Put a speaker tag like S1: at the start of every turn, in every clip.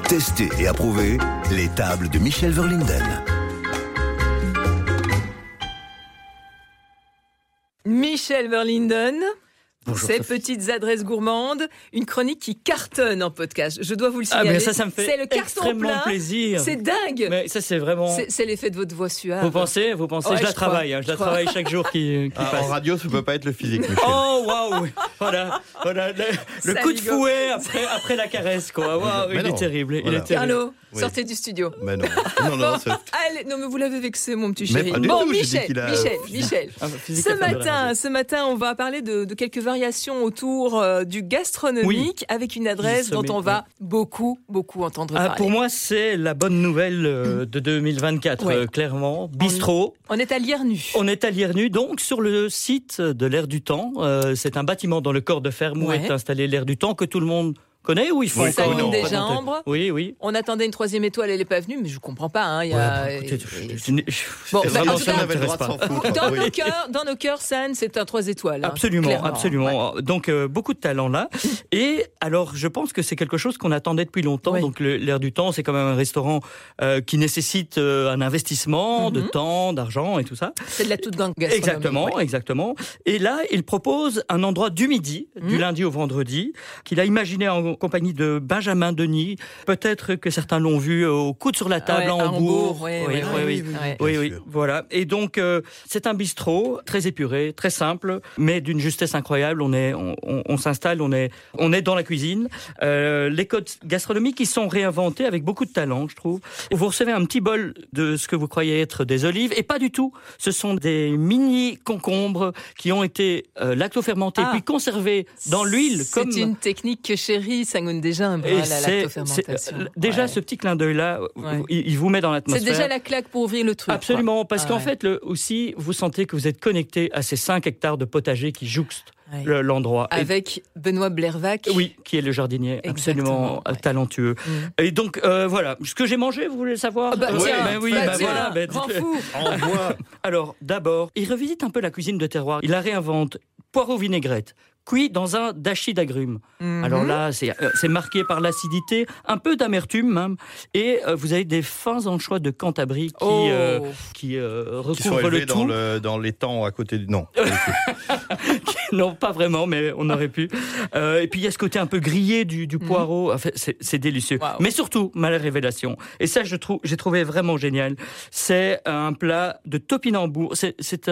S1: Testé et approuvé, les tables de Michel Verlinden.
S2: Michel Verlinden.
S3: Bonjour,
S2: Ces
S3: Sophie.
S2: petites adresses gourmandes, une chronique qui cartonne en podcast. Je dois vous le signaler.
S3: Mais ça me fait
S2: c'est le carton
S3: extrêmement
S2: plein.
S3: plaisir.
S2: C'est dingue.
S3: Mais ça, c'est vraiment.
S2: C'est l'effet de votre voix suave.
S3: Vous pensez
S2: Ouais,
S3: je la travaille. Je la travaille chaque jour qui passe.
S4: En radio, ça peut pas être le physique, Michel.
S3: Oh, waouh! Voilà, le
S2: Ça
S3: coup de
S2: rigole.
S3: fouet après la caresse, quoi. Waouh,
S4: Mais
S3: il
S4: non.
S3: est terrible.
S4: Voilà.
S3: Il est terrible.
S2: Carlo,
S4: Oui.
S2: sortez du studio.
S4: Mais non, c'est...
S2: Allez, non, mais vous l'avez vexé, mon petit
S4: Mais
S2: chéri.
S4: pas du
S2: Bon,
S4: tout, j'ai dit
S2: Michel,
S4: qu'il a-
S2: Michel.
S3: Ah, physique
S2: Ce
S3: à faire de la radio.
S2: matin, on va parler de quelques variations autour du gastronomique avec une adresse dont on va beaucoup entendre parler.
S3: Pour moi, c'est la bonne nouvelle de 2024,
S2: Ouais.
S3: Clairement. Bistrot.
S2: On est à Liernu.
S3: On est à Liernu, donc sur le site de l'Air du Temps. C'est un bâtiment dans le corps de ferme où
S2: Ouais.
S3: est installé l'Air du Temps que tout le monde connaît ou il faut
S4: Oui,
S3: encore
S2: Saline
S3: non,
S2: des
S3: pas tenter.
S2: Jambres.
S3: Oui.
S2: On attendait une troisième étoile, elle n'est pas venue, mais je comprends pas. Hein, il y a...
S3: Écoutez,
S2: Bon,
S4: Et
S2: bah,
S4: vraiment,
S2: en tout
S4: ça
S2: cas,
S4: n'avait le droit de s'en foutre.
S2: Dans
S4: Oui.
S2: nos cœurs, San, c'est un 3 étoiles. Hein,
S3: Absolument.
S2: Ouais.
S3: Donc beaucoup de talent là. Et alors, je pense que c'est quelque chose qu'on attendait depuis longtemps.
S2: Ouais.
S3: Donc l'Air du Temps, c'est quand même un restaurant qui nécessite un investissement de temps, d'argent et tout ça.
S2: C'est de la toute gang gastronomique.
S3: Exactement. Et là, il propose un endroit du midi, du lundi au vendredi, qu'il a imaginé en compagnie de Benjamin Denis. Peut-être que certains l'ont vu au coude sur la table
S2: Ouais,
S3: à
S2: à
S3: Hambourg.
S2: Hambourg,
S3: Oui.
S2: Ouais.
S4: sûr.
S3: Voilà. Et donc, c'est un bistrot très épuré, très simple, mais d'une justesse incroyable. On s'installe, on est dans la cuisine. Les codes gastronomiques, ils sont réinventés avec beaucoup de talent, je trouve. Vous recevez un petit bol de ce que vous croyez être des olives, et pas du tout. Ce sont des mini concombres qui ont été lactofermentés puis conservés dans l'huile. Comme
S2: C'est une technique que chérit Sangoun des Jambes,
S3: et
S2: la lactofermentation.
S3: déjà
S2: Ouais.
S3: ce petit clin d'œil-là,
S2: Ouais.
S3: il vous met dans
S2: C'est
S3: l'atmosphère.
S2: déjà la claque pour ouvrir le truc.
S3: Absolument,
S2: quoi.
S3: parce qu'en
S2: Ouais.
S3: fait, aussi, vous sentez que vous êtes connecté à ces 5 hectares de potager qui jouxtent
S2: Ouais.
S3: l'endroit. Et-
S2: Avec Benoît Blervac.
S3: oui, qui est le jardinier absolument
S2: ouais.
S3: talentueux. Et donc, voilà, ce que j'ai mangé, vous voulez savoir
S2: Ah bah,
S3: Ouais,
S2: tiens,
S3: ben oui,
S2: bah,
S3: ben
S2: tiens,
S3: voilà, ben
S2: grand
S3: dites-le.
S2: fou.
S4: En bois.
S3: Alors, d'abord, il revisite un peu la cuisine de terroir. Il la réinvente. Poireau vinaigrette, cuit dans un dashi d'agrumes. Alors là, c'est marqué par l'acidité, un peu d'amertume même. Et vous avez des fins anchois de Cantabrie qui
S4: Qui sont
S3: recouvrent
S4: élevés
S3: le tout.
S4: dans les temps à côté du... Non.
S3: Non, pas vraiment, mais on aurait pu. Et puis il y a ce côté un peu grillé du poireau. Enfin, c'est délicieux.
S2: Wow.
S3: Mais surtout, ma révélation. Et ça, j'ai trouvé vraiment génial. C'est un plat de topinambour. C'était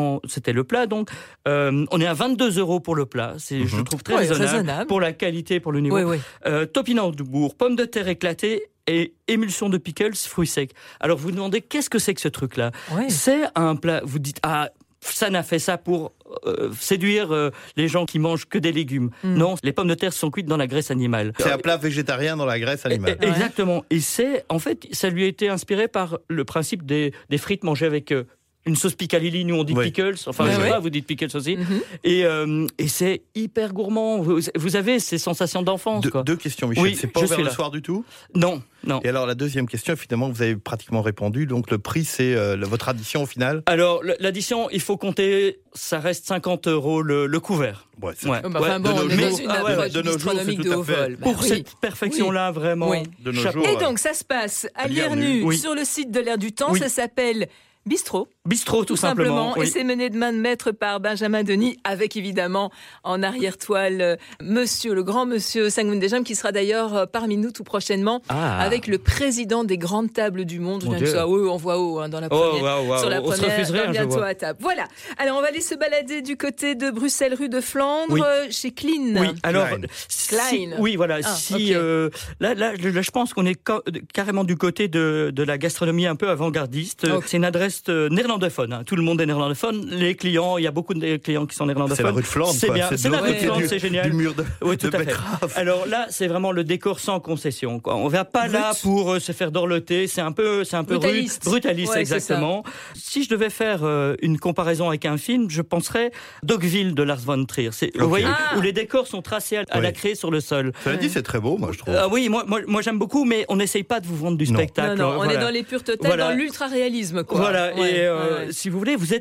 S3: le plat, donc. On est à 22 € pour le plat. Je trouve très
S2: Ouais,
S3: raisonnable,
S2: raisonnable.
S3: pour la qualité, pour le niveau.
S2: Oui.
S3: Topinambour, pommes de terre éclatées et émulsion de pickles, fruits secs. Alors vous vous demandez qu'est-ce que c'est que ce truc-là?
S2: Ouais.
S3: C'est un plat. Vous dites San a fait ça pour séduire les gens qui mangent que des légumes. Non, les pommes de terre sont cuites dans la graisse animale.
S4: C'est un plat végétarien dans la graisse animale.
S3: Exactement. Et en fait, ça lui a été inspiré par le principe des frites mangées avec une sauce picalili, nous on dit
S4: Oui.
S3: pickles, enfin
S2: Ouais,
S3: je sais
S2: ouais.
S3: pas, vous dites pickles aussi. Et c'est hyper gourmand. Vous avez ces sensations d'enfance. quoi.
S4: Deux questions, Michel.
S3: Oui,
S4: c'est pas
S3: je
S4: ouvert
S3: suis
S4: le
S3: là.
S4: soir du tout?
S3: Non.
S4: Et alors, la deuxième question, finalement, vous avez pratiquement répondu. Donc, le prix, c'est votre addition au final?
S3: Alors, l'addition, il faut compter, ça reste 50 € le couvert.
S4: Ouais, c'est
S3: Ouais.
S2: Enfin
S4: de
S2: bon,
S4: nos
S2: on est dans
S4: jours-
S2: une
S4: ah ouais,
S2: approche
S4: de nos jours,
S2: gastronomique
S4: c'est
S2: de
S4: tout à
S2: haut
S4: fait.
S2: vol. Bah
S3: Pour
S2: oui.
S3: cette perfection-là, vraiment.
S2: Oui.
S4: De nos
S3: chapeau.
S4: jours.
S2: Et donc, ça se passe à
S4: À Liernu.
S2: Liernu,
S3: Oui.
S2: sur le site de l'Air du Temps.
S3: Oui.
S2: Ça s'appelle Bistrot.
S3: Bistrot, tout simplement.
S2: Et c'est mené de main de maître par Benjamin Denis, avec évidemment en arrière-toile le grand monsieur Sangoun des Jambes, qui sera d'ailleurs parmi nous tout prochainement, avec le président des grandes tables du monde. Je viens de ça, en voix haut, dans la première, sur la
S3: on se
S2: première,
S3: refuserait,
S2: bientôt
S3: je vois.
S2: à table. Voilà. Alors, on va aller se balader du côté de Bruxelles, rue de Flandre,
S3: Oui.
S2: Chez Klein.
S3: Oui, alors,
S2: Klein.
S3: oui, voilà.
S2: Ok.
S3: Là, je pense qu'on est carrément du côté de la gastronomie un peu avant-gardiste.
S2: Ok.
S3: C'est une adresse néerlandophone. Tout le monde est néerlandophone. Les clients, il y a beaucoup de clients qui sont néerlandophones.
S4: C'est la rue de Flandre.
S3: C'est
S4: quoi.
S3: bien. C'est
S4: de
S3: la
S4: l'autre
S3: rue de
S4: côté
S3: Flandre, c'est génial.
S4: Du mur de,
S3: Oui, tout
S4: de
S3: à fait.
S4: betterave.
S3: Alors là, c'est vraiment le décor sans concession. Quoi. On ne va pas là pour se faire dorloter. C'est un peu
S2: Brutaliste.
S3: brutaliste,
S2: Ouais,
S3: exactement. Si je devais faire une comparaison avec un film, je penserais Dogville de Lars von Trier. Vous voyez, où les décors sont tracés à la craie sur le sol.
S4: Cela dit, c'est très beau, moi, je trouve.
S3: Oui, moi j'aime beaucoup, mais on n'essaye pas de vous vendre du spectacle.
S2: Non, on
S3: Voilà.
S2: est dans les purs totales,
S3: Voilà.
S2: dans l'ultra-réalisme. Quoi.
S3: Voilà,
S2: Ouais,
S3: et
S2: ouais.
S3: si vous voulez, vous êtes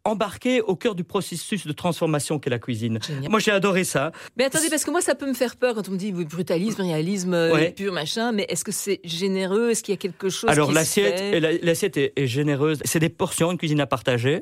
S3: embarqué au cœur du processus de transformation qu'est la cuisine.
S2: Génial.
S3: Moi, j'ai adoré ça.
S2: Mais attendez, parce que moi, ça peut me faire peur quand on me dit brutalisme, réalisme, pur machin. Mais est-ce que c'est généreux? Est-ce qu'il y a quelque chose
S3: Alors,
S2: qui
S3: l'assiette,
S2: se fait?
S3: l'assiette est généreuse. C'est des portions, une cuisine à partager.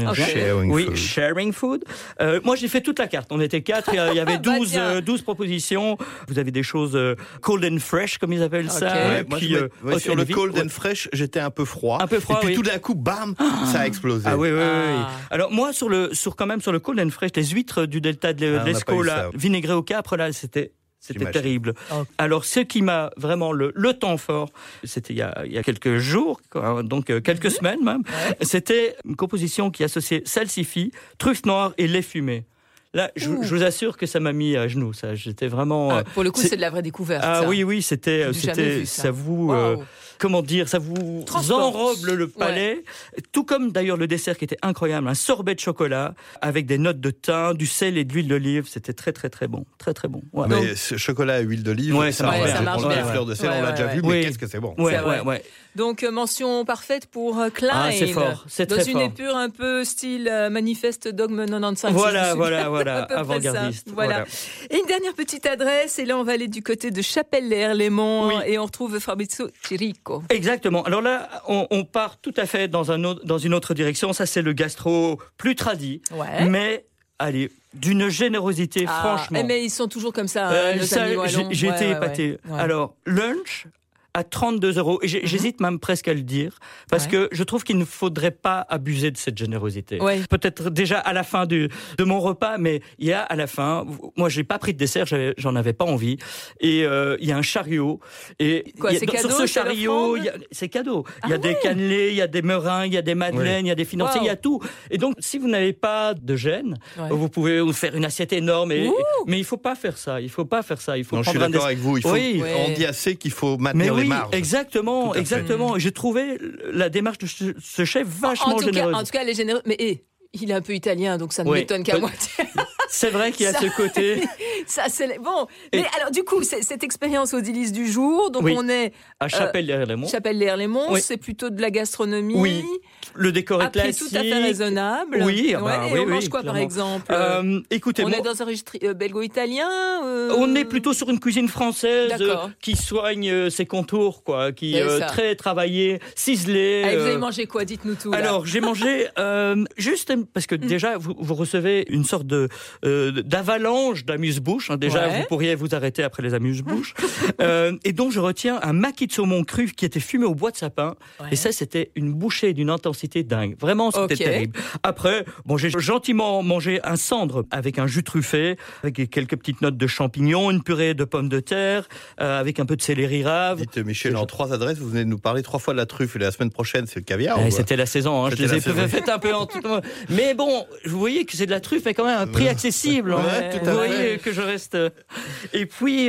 S3: Sharing food. Moi, j'ai fait toute la carte. On était 4. Il y avait 12 propositions. Vous avez des choses cold and fresh, comme ils appellent ça.
S4: Moi, sur le cold and fresh, j'étais un peu froid. Et puis tout d'un coup, bam, ça a explosé.
S3: Ah oui. Alors moi, sur le cold and fresh, les huîtres du delta de l'Escaut, vinaigrées au capre, là, c'était terrible. Okay. Alors, ce qui m'a vraiment le temps fort, c'était il y a quelques jours, donc quelques semaines même, c'était une composition qui associait salsifis, truffes noires et lait fumé. Là, je vous assure que ça m'a mis à genoux. Ça, j'étais vraiment.
S2: Pour le coup, c'est de la vraie découverte.
S3: Ah ça. Oui, c'était. Ça vous. Comment dire, ça vous enrobe le palais, tout comme d'ailleurs le dessert qui était incroyable, un sorbet de chocolat avec des notes de thym, du sel et de l'huile d'olive, c'était très très très bon, très très bon.
S4: Ouais. Mais ce chocolat à huile d'olive, ça marche bien. Les fleurs de sel, on l'a déjà vu, mais qu'est-ce que c'est bon.
S2: Ouais. Donc mention parfaite pour Klein.
S3: Ah, c'est fort, c'est très fort.
S2: Dans une épure un peu style manifeste dogme 95.
S3: Voilà, avant-gardiste.
S2: Voilà. Et une dernière petite adresse, et là on va aller du côté de Chapelle-les-Herlémont et on retrouve Fabrizio Chirico.
S3: Exactement. Alors là, on part tout à fait dans une autre direction. Ça, c'est le gastro plus tradi, mais allez, d'une générosité, franchement.
S2: Mais ils sont toujours comme ça, nos amis wallons.
S3: J'ai été épaté. Alors, lunch à 32 €. Et j'hésite même presque à le dire, parce que je trouve qu'il ne faudrait pas abuser de cette générosité. Peut-être déjà à la fin de mon repas, mais il y a à la fin, moi j'ai pas pris de dessert, j'en avais pas envie, et il y a un chariot. Et
S2: c'est cadeau,
S3: sur ce chariot, c'est cadeau. Il y a des cannelés, il y a des meringues, il y a des madeleines, il y a des financiers, il y a tout. Et donc, si vous n'avez pas de gêne, vous pouvez vous faire une assiette énorme, mais il faut pas faire ça. Il faut prendre
S4: je suis d'accord avec vous. On dit assez qu'il faut maintenir les marges.
S3: Exactement. J'ai trouvé la démarche de ce chef vachement généreuse.
S2: En tout cas, elle est généreuse. Mais il est un peu italien, donc ça ne m'étonne qu'à moitié.
S3: C'est vrai qu'il y a ce côté.
S2: Ça, c'est bon. Mais alors, du coup, cette expérience aux délices du jour, donc on est
S3: à Chapelle-les-Herlémont.
S2: Chapelle-les-Herlémont, c'est plutôt de la gastronomie.
S3: Oui. Le décor est classique.
S2: Tout à fait raisonnable.
S3: Oui.
S2: Et on mange quoi, par exemple
S3: Écoutez,
S2: on est dans un registre belgo-italien.
S3: On est plutôt sur une cuisine française qui soigne ses contours, quoi, qui est très travaillée, ciselée.
S2: Allez, vous avez mangé quoi? Dites-nous tout.
S3: Alors, j'ai mangé juste parce que déjà vous recevez une sorte d'avalanche d'amuse-bouche. Déjà, vous pourriez vous arrêter après les amuse-bouches. Et donc, je retiens un maquis de saumon cru qui était fumé au bois de sapin. Et ça, c'était une bouchée d'une intensité dingue. Vraiment, c'était terrible. Après, j'ai gentiment mangé un cendre avec un jus truffé, avec quelques petites notes de champignons, une purée de pommes de terre, avec un peu de céleri rave.
S4: Dites, Michel, en 3 adresses, vous venez de nous parler 3 fois de la truffe, et la semaine prochaine, c'est le caviar.
S3: C'était la saison. Je les ai fait un peu en tout. Mais bon, vous voyez que c'est de la truffe, mais quand même un prix accessible. Vous voyez que je reste. Et puis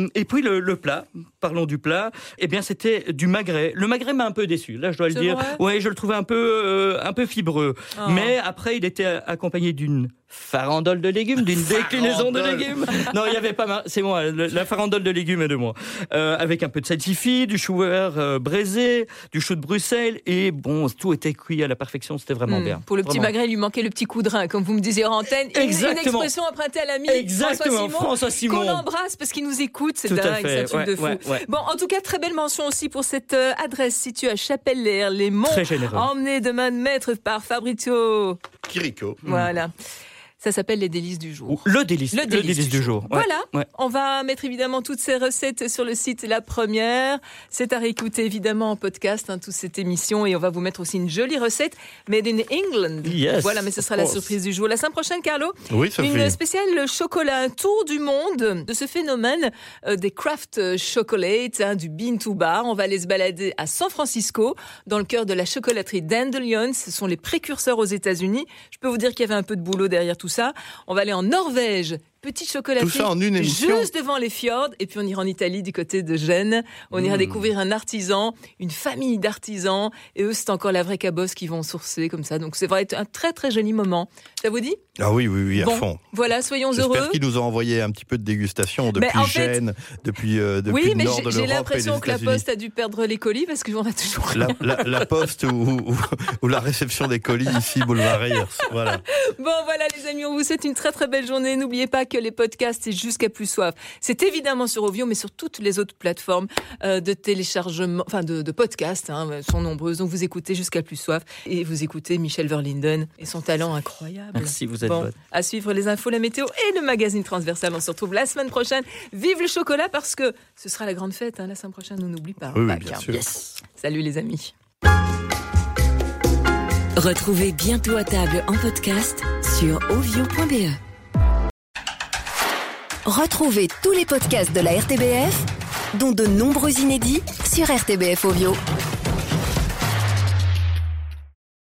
S3: le plat. Parlons du plat. Eh bien, c'était du magret. Le magret m'a un peu déçu. Là, je dois le dire. Je le trouvais un peu fibreux. Mais après, il était accompagné d'une farandole de légumes, d'une déclinaison de légumes. Non, il y avait pas. C'est moi. La farandole de légumes est de moi. Avec un peu de salsifis, du chou vert braisé, du chou de Bruxelles, et tout était cuit à la perfection. C'était vraiment bien.
S2: Pour le petit magret, il lui manquait le petit coup de rein, comme vous me disiez en antenne. Une expression empruntée à l'ami
S3: François Simon.
S2: Qu'on embrasse parce qu'il nous écoute. C'est dingue, c'est un truc de fou. Bon, en tout cas, très belle mention aussi pour cette adresse située à Chapelle-les-Herlémont.
S3: Très généreux.
S2: Emmenée de main de maître par Fabrizio
S4: Chirico.
S2: Voilà. Ça s'appelle les délices du jour.
S3: Le délice du jour.
S2: Voilà. On va mettre évidemment toutes ces recettes sur le site La Première. C'est à réécouter évidemment en podcast, toute cette émission. Et on va vous mettre aussi une jolie recette made in England.
S3: Yes,
S2: voilà, mais ce sera la surprise du jour. La semaine prochaine, Carlo,
S4: une
S2: spéciale chocolat, un tour du monde de ce phénomène des craft chocolates, du bean to bar. On va aller se balader à San Francisco, dans le cœur de la chocolaterie Dandelion. Ce sont les précurseurs aux États-Unis. Je peux vous dire qu'il y avait un peu de boulot derrière tout ça. On va aller en Norvège, petite chocolaterie.
S4: Tout ça en une émission.
S2: Juste devant les fjords. Et puis on ira en Italie du côté de Gênes. On ira découvrir un artisan, une famille d'artisans. Et eux, c'est encore la vraie cabosse qui vont sourcer comme ça. Donc ça va être un très très joli moment. Ça vous dit ?
S4: Ah oui, à fond.
S2: Voilà, soyons heureux.
S4: J'espère qu'ils nous ont envoyé un petit peu de dégustation depuis Gênes, depuis le nord de l'Europe.
S2: J'ai l'impression que la Poste a dû perdre les colis parce qu'on a toujours...
S4: La Poste ou la réception des colis ici, boulevard Ayers. Voilà.
S2: Bon, voilà les amis, on vous souhaite une très très belle journée. N'oubliez pas que les podcasts, c'est jusqu'à plus soif. C'est évidemment sur Ovio, mais sur toutes les autres plateformes de téléchargement, enfin de podcasts, sont nombreuses. Donc vous écoutez jusqu'à plus soif et vous écoutez Michel Verlinden et son talent incroyable.
S3: Merci, vous êtes bonne.
S2: À suivre les infos, la météo et le magazine transversal. On se retrouve la semaine prochaine. Vive le chocolat parce que ce sera la grande fête la semaine prochaine. On n'oublie pas.
S4: Oui, bien sûr.
S2: Yes. Salut les amis.
S5: Retrouvez Bientôt à table en podcast sur ovio.be. Retrouvez tous les podcasts de la RTBF, dont de nombreux inédits sur RTBF Ovio.